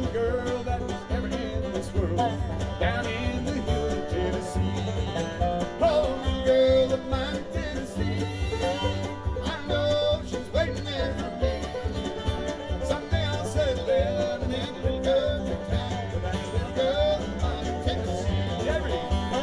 little girl that was ever in this world, down in the hills of Tennessee. Oh, little girl of mine in Tennessee, I know she's waiting there for me. Someday I'll settle down in that little country town with that little girl of mine in Tennessee. Every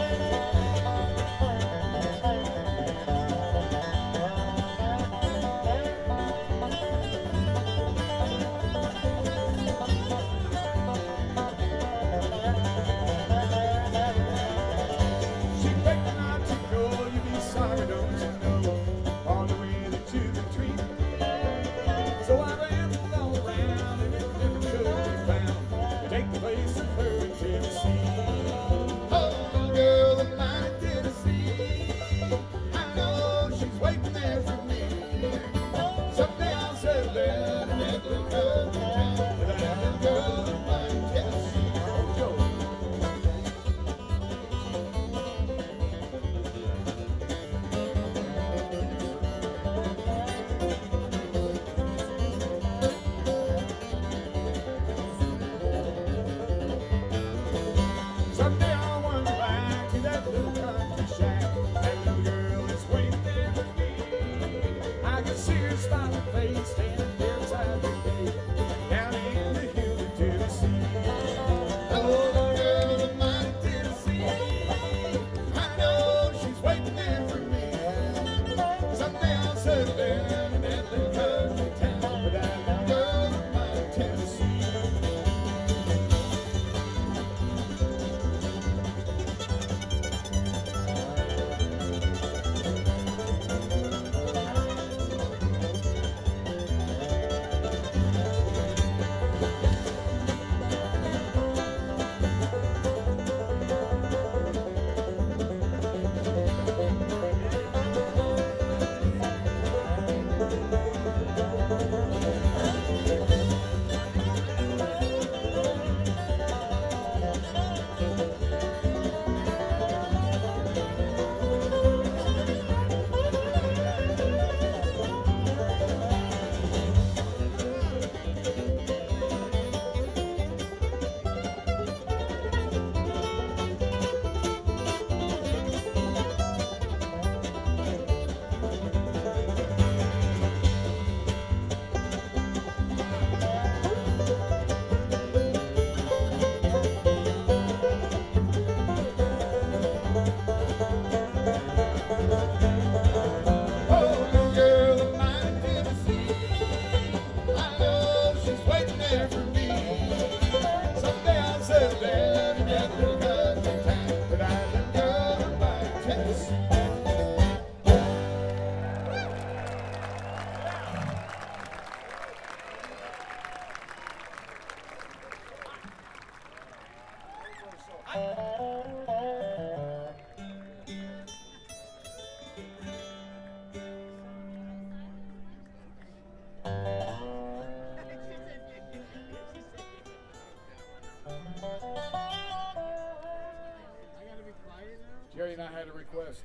Jerry and I had a request,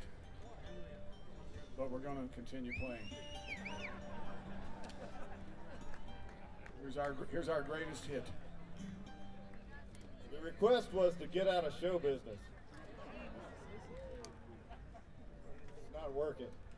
but we're going to continue playing. Here's our greatest hit. The request was to get out of show business. It's not working.